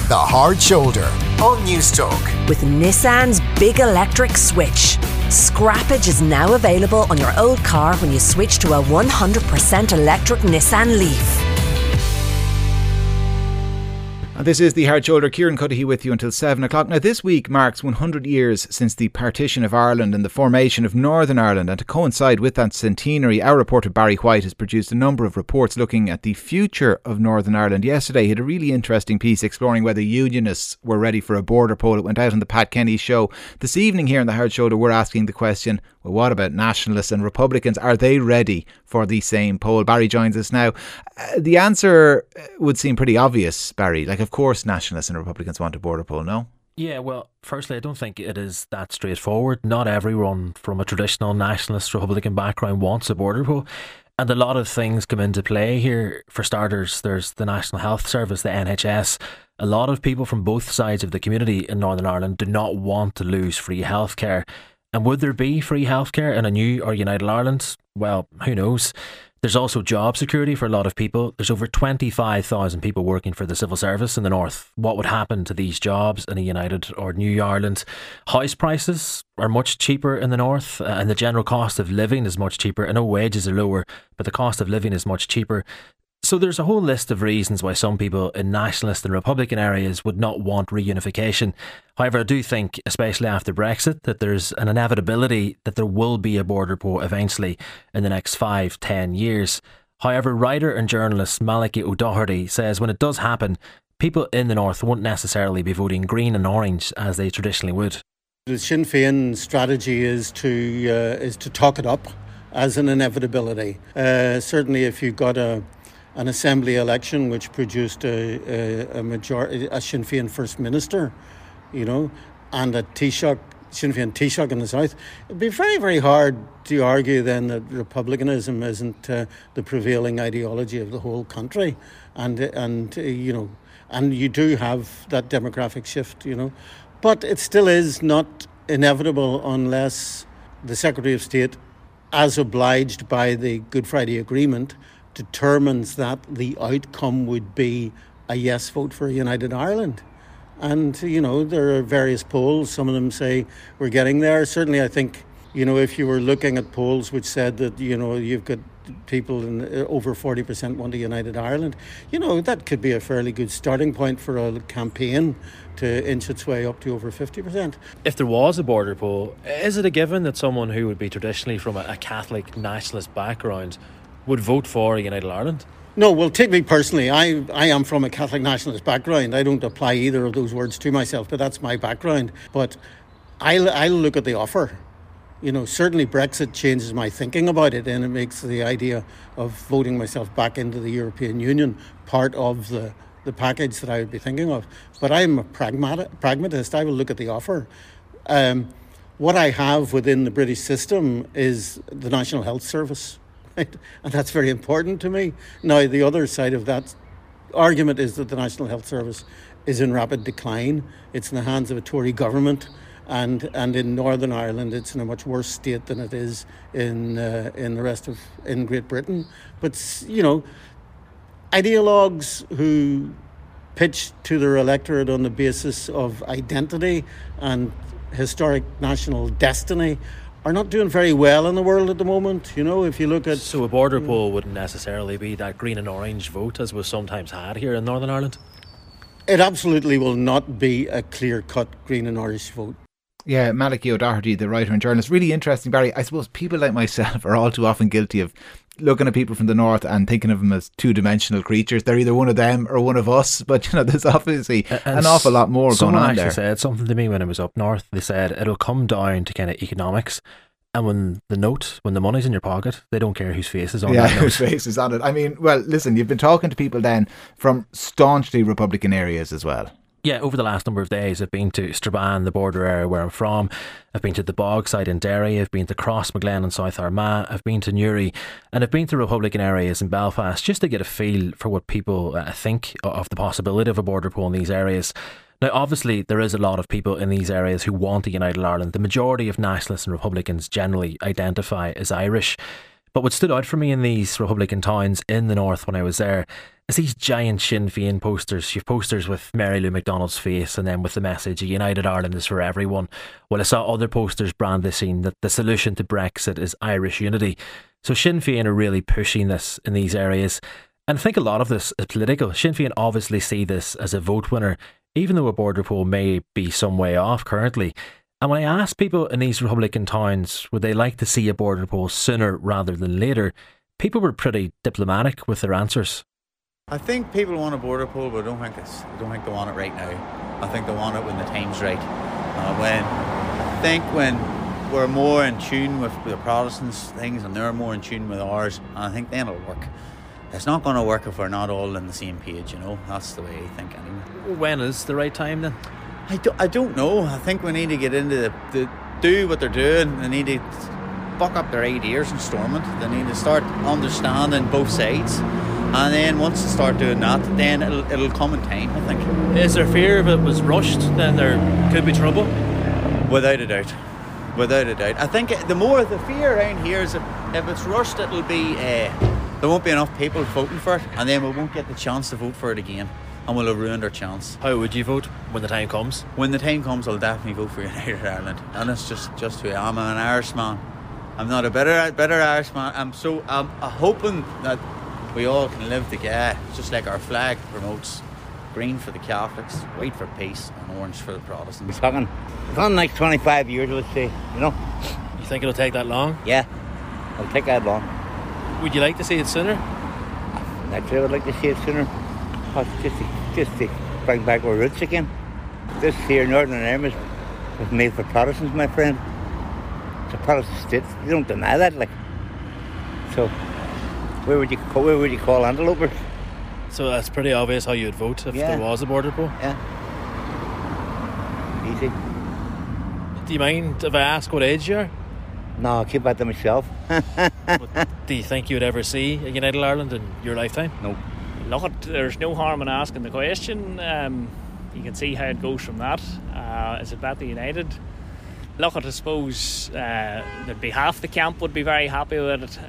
The Hard Shoulder on Newstalk. With Nissan's big electric switch. Scrappage is now available on your old car when you switch to a 100% electric Nissan Leaf. And this is The Hard Shoulder. Kieran Cuddihy with you until 7 o'clock. Now, this week marks 100 years since the partition of Ireland and the formation of Northern Ireland. And to coincide with that centenary, our reporter Barry White has produced a number of reports looking at the future of Northern Ireland. Yesterday, he had a really interesting piece exploring whether Unionists were ready for a border poll. It went out on the Pat Kenny show. This evening here on The Hard Shoulder, we're asking the question, well, what about Nationalists and Republicans? Are they ready for the same poll? Barry joins us now. The answer would seem pretty obvious, Barry. Like, of course, Nationalists and Republicans want a border poll, no? Yeah, well, firstly, I don't think it is that straightforward. Not everyone from a traditional nationalist Republican background wants a border poll. And a lot of things come into play here. For starters, there's the National Health Service, the NHS. A lot of people from both sides of the community in Northern Ireland do not want to lose free healthcare. And would there be free healthcare in a new or united Ireland? Well, who knows? There's also job security for a lot of people. There's over 25,000 people working for the civil service in the north. What would happen to these jobs in a united or new Ireland? House prices are much cheaper in the north, and the general cost of living is much cheaper. I know wages are lower, but the cost of living is much cheaper. So there's a whole list of reasons why some people in nationalist and Republican areas would not want reunification. However, I do think, especially after Brexit, that there's an inevitability that there will be a border poll eventually in the next 5-10 years. However, writer and journalist Malachy O'Doherty says when it does happen, people in the north won't necessarily be voting green and orange as they traditionally would. The Sinn Féin strategy is to talk it up as an inevitability. Certainly if you've got an assembly election which produced a majority, a Sinn Féin First Minister, you know, and a Taoiseach, Sinn Féin Taoiseach in the south, it'd be very, very hard to argue then that republicanism isn't the prevailing ideology of the whole country, and you know, and you do have that demographic shift, you know, but it still is not inevitable unless the Secretary of State, as obliged by the Good Friday Agreement, determines that the outcome would be a yes vote for a united Ireland. And, you know, there are various polls. Some of them say we're getting there. Certainly, I think, you know, if you were looking at polls which said that, you know, you've got people in over 40% want a united Ireland, you know, that could be a fairly good starting point for a campaign to inch its way up to over 50%. If there was a border poll, is it a given that someone who would be traditionally from a Catholic nationalist background would vote for a united Ireland? No, well, take me personally. I am from a Catholic nationalist background. I don't apply either of those words to myself, but that's my background. But I'll look at the offer. You know, certainly Brexit changes my thinking about it, and it makes the idea of voting myself back into the European Union part of the package that I would be thinking of. But I'm a pragmatist. I will look at the offer. What I have within the British system is the National Health Service. Right? And that's very important to me. Now, the other side of that argument is that the National Health Service is in rapid decline. It's in the hands of a Tory government, and in Northern Ireland, it's in a much worse state than it is in the rest of in Great Britain. But you know, ideologues who pitch to their electorate on the basis of identity and historic national destiny are not doing very well in the world at the moment. You know, if you look at... So a border poll wouldn't necessarily be that green and orange vote as was sometimes had here in Northern Ireland? It absolutely will not be a clear-cut green and orange vote. Yeah, Malachy O'Doherty, the writer and journalist. Really interesting, Barry. I suppose people like myself are all too often guilty of looking at people from the north and thinking of them as two-dimensional creatures. They're either one of them or one of us. But, you know, there's obviously an awful lot more going on there. Someone actually said something to me when I was up north. They said it'll come down to kind of economics. And when the money's in your pocket, they don't care whose face is on it. Yeah, whose face is on it. I mean, well, listen, you've been talking to people then from staunchly Republican areas as well. Yeah, over the last number of days, I've been to Strabane, the border area where I'm from. I've been to the Bogside in Derry. I've been to Crossmaglen in South Armagh. I've been to Newry. And I've been to Republican areas in Belfast just to get a feel for what people think of the possibility of a border poll in these areas. Now, obviously, there is a lot of people in these areas who want a united Ireland. The majority of nationalists and Republicans generally identify as Irish. But what stood out for me in these Republican towns in the north when I was there is these giant Sinn Féin posters. You've posters with Mary Lou McDonald's face and then with the message, "A United Ireland is for everyone." Well, I saw other posters brandishing that the solution to Brexit is Irish unity. So Sinn Féin are really pushing this in these areas. And I think a lot of this is political. Sinn Féin obviously see this as a vote winner, even though a border poll may be some way off currently. And when I asked people in these Republican towns, would they like to see a border poll sooner rather than later, people were pretty diplomatic with their answers. I think people want a border poll, but I don't think they want it right now. I think they want it when the time's right. When we're more in tune with the Protestants' things and they're more in tune with ours, and I think then it'll work. It's not going to work if we're not all on the same page, you know. That's the way I think anyway. When is the right time then? I don't know. I think we need to get into the do what they're doing. They need to buck up their ideas and storm it. They need to start understanding both sides. And then once they start doing that, then it'll come in time, I think. Is there fear if it was rushed, then there could be trouble? Without a doubt. I think the fear around here is if it's rushed, it'll be there won't be enough people voting for it, and then we won't get the chance to vote for it again, and we'll have ruined our chance. How would you vote when the time comes? When the time comes, I'll definitely vote for United Ireland, and it's just who I am. I'm an Irishman. I'm not a better Irishman. I'm hoping that we all can live together, just like our flag promotes. Green for the Catholics, white for peace, and orange for the Protestants. It's gone like 25 years, let's say, you know. You think it'll take that long? Yeah, it'll take that long. Would you like to see it sooner? Naturally, I would like to see it sooner. Just to bring back our roots again. This here, Northern Ireland, was made for Protestants, my friend. It's a Protestant state. You don't deny that, like. So, where would you call antelopers? So that's pretty obvious how you'd vote if there was a border poll? Yeah. Easy. Do you mind if I ask what age you are? No, I'll keep that to myself. Do you think you would ever see a United Ireland in your lifetime? No. Look, there's no harm in asking the question. You can see how it goes from that. Is it better united? Look, I suppose there'd be half the camp would be very happy with it.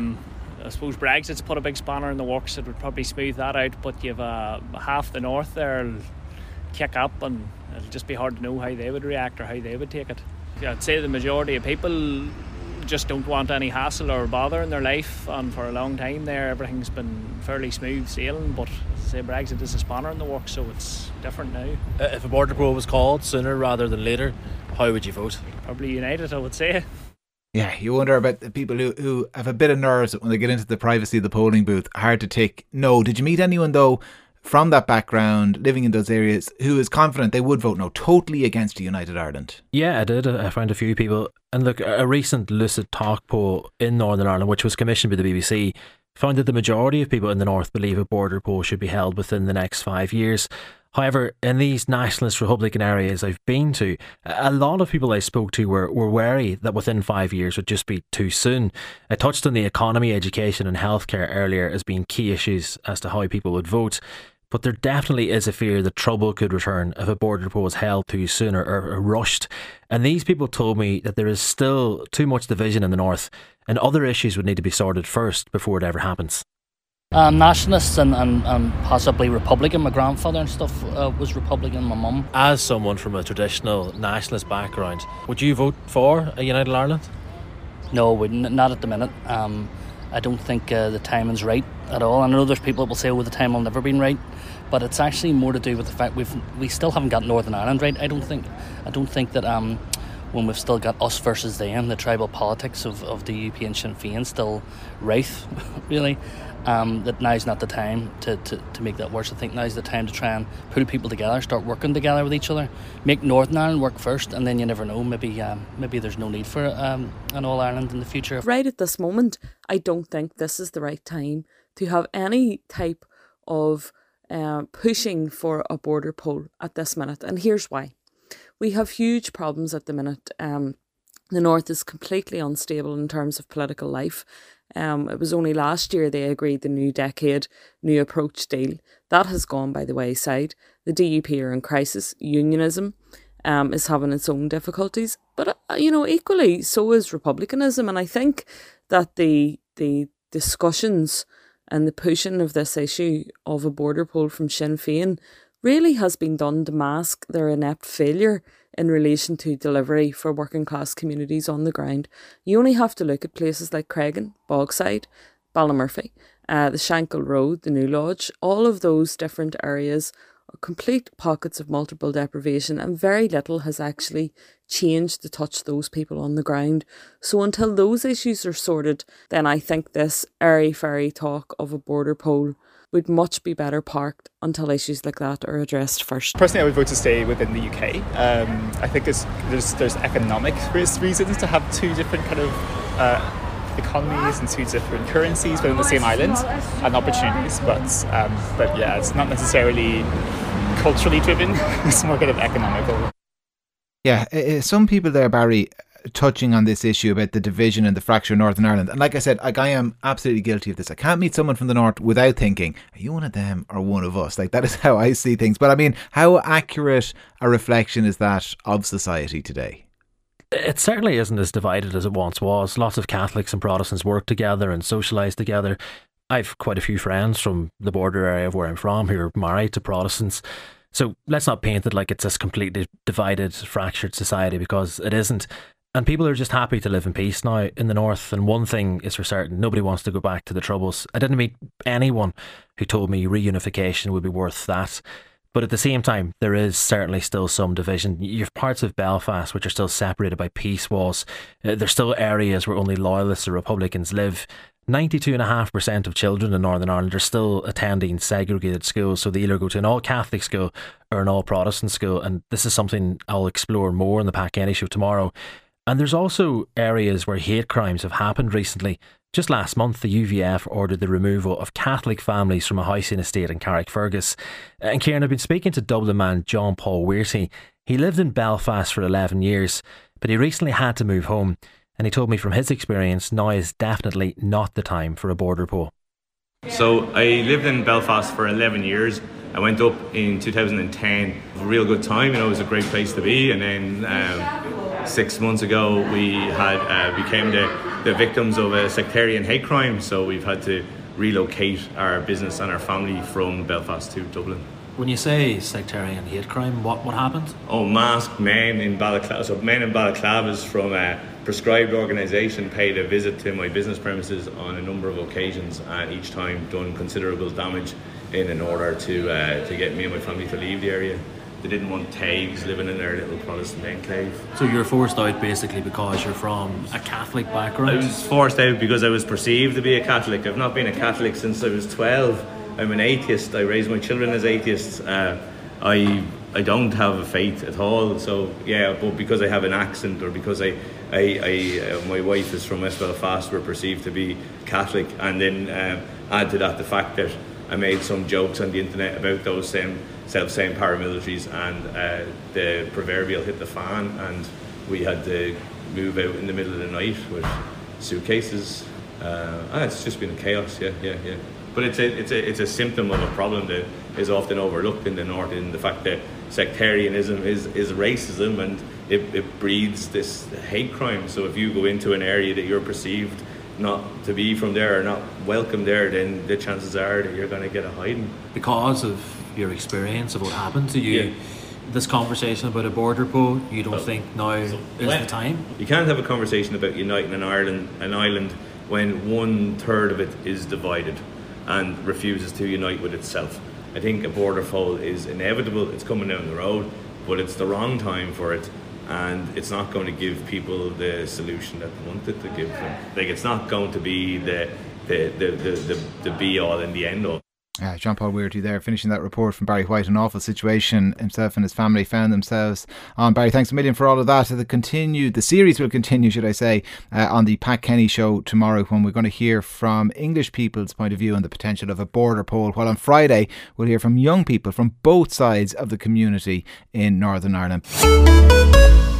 I suppose Brexit's put a big spanner in the works. It would probably smooth that out, but you've half the north there'll kick up, and it'll just be hard to know how they would react or how they would take it. I'd say the majority of people just don't want any hassle or bother in their life, and for a long time there everything's been fairly smooth sailing, but as I say, Brexit is a spanner in the works, so it's different now. If a border poll was called sooner rather than later, how would you vote? Probably United, I would say. Yeah, you wonder about the people who have a bit of nerves when they get into the privacy of the polling booth. Hard to take no. Did you meet anyone, though, from that background, living in those areas, who is confident they would vote no, totally against a United Ireland? Yeah, I did. I found a few people. And look, a recent Lucid Talk poll in Northern Ireland, which was commissioned by the BBC, found that the majority of people in the north believe a border poll should be held within the next 5 years. However, in these nationalist Republican areas I've been to, a lot of people I spoke to were wary that within 5 years would just be too soon. I touched on the economy, education and healthcare earlier as being key issues as to how people would vote. But there definitely is a fear that trouble could return if a border poll is held too soon or rushed. And these people told me that there is still too much division in the north and other issues would need to be sorted first before it ever happens. Nationalists and possibly Republican. My grandfather and stuff was Republican, my mum. As someone from a traditional nationalist background, would you vote for a United Ireland? No, I wouldn't. Not at the minute. I don't think the timing's right at all. I know there's people that will say, the time will never been right, but it's actually more to do with the fact we still haven't got Northern Ireland right. I don't think that when we've still got us versus them, the tribal politics of the UP and Sinn Féin still rife, really. That now's not the time to make that worse. I think now's the time to try and pull people together, start working together with each other, make Northern Ireland work first, and then you never know, maybe there's no need for an All Ireland in the future. Right at this moment, I don't think this is the right time to have any type of pushing for a border poll at this minute, and here's why. We have huge problems at the minute. The North is completely unstable in terms of political life. It was only last year they agreed the new decade, new approach deal. That has gone by the wayside. The DUP are in crisis. Unionism is having its own difficulties. But, equally, so is republicanism. And I think that the the discussions and the pushing of this issue of a border poll from Sinn Féin really has been done to mask their inept failure in relation to delivery for working class communities on the ground. You only have to look at places like Craigan, Bogside, Ballymurphy, the Shankill Road, the New Lodge. All of those different areas are complete pockets of multiple deprivation, and very little has actually changed to touch those people on the ground. So until those issues are sorted, then I think this airy-fairy talk of a border poll would much be better parked until issues like that are addressed first. Personally, I would vote to stay within the UK. I think there's economic reasons to have two different kind of economies and two different currencies within the same island, and opportunities. But yeah, it's not necessarily culturally driven. It's more kind of economical. Yeah, some people there, Barry, touching on this issue about the division and the fracture in Northern Ireland. And like I said, I am absolutely guilty of this. I can't meet someone from the north without thinking, are you one of them or one of us? Like, that is how I see things. But I mean, how accurate a reflection is that of society today? It certainly isn't as divided as it once was. Lots of Catholics and Protestants work together and socialise together. I've quite a few friends from the border area of where I'm from who are married to Protestants. So let's not paint it like it's this completely divided, fractured society, because it isn't. And people are just happy to live in peace now in the north. And one thing is for certain, nobody wants to go back to the Troubles. I didn't meet anyone who told me reunification would be worth that. But at the same time, there is certainly still some division. You have parts of Belfast which are still separated by peace walls. There's still areas where only loyalists or Republicans live. 92.5% of children in Northern Ireland are still attending segregated schools, so they either go to an all-Catholic school or an all-Protestant school, and this is something I'll explore more in the Pat Kenny Show tomorrow. And there's also areas where hate crimes have happened recently. Just last month, the UVF ordered the removal of Catholic families from a housing estate in Carrickfergus. And Kieran, I've been speaking to Dublin man John Paul Weirty. He lived in Belfast for 11 years, but he recently had to move home. And he told me from his experience, now is definitely not the time for a border poll. So I lived in Belfast for 11 years. I went up in 2010. A real good time, it was a great place to be. And then 6 months ago, we had became the victims of a sectarian hate crime. So we've had to relocate our business and our family from Belfast to Dublin. When you say sectarian hate crime, what happened? Oh, masked men in balaclavas. So men in balaclavas from a prescribed organisation paid a visit to my business premises on a number of occasions, and each time done considerable damage in order to get me and my family to leave the area. They didn't want tags living in their little Protestant enclave. So you're forced out basically because you're from a Catholic background? I was forced out because I was perceived to be a Catholic. I've not been a Catholic since I was 12. I'm an atheist. I raise my children as atheists. I don't have a faith at all. So yeah, but because I have an accent, or because my wife is from West Belfast, we're perceived to be Catholic. And then add to that the fact that I made some jokes on the internet about those same paramilitaries, and the proverbial hit the fan, and we had to move out in the middle of the night with suitcases. It's just been chaos. Yeah. But it's a symptom of a problem that is often overlooked in the north, in the fact that sectarianism is racism, and it breeds this hate crime. So if you go into an area that you're perceived not to be from there or not welcome there, then the chances are that you're going to get a hiding. Because of your experience of what happened to you, this conversation about a border poll, you don't think now is the time? You can't have a conversation about uniting an island when 1/3 of it is divided and refuses to unite with itself. I think a border poll is inevitable. It's coming down the road, but it's the wrong time for it, and it's not going to give people the solution that they wanted to give them. Like, it's not going to be the be all and the end all. John Paul Weirty there, finishing that report from Barry White. An awful situation himself and his family found themselves on. Barry, thanks a million for all of that. The series will continue, should I say, on the Pat Kenny Show tomorrow, when we're going to hear from English people's point of view on the potential of a border poll, while on Friday we'll hear from young people from both sides of the community in Northern Ireland.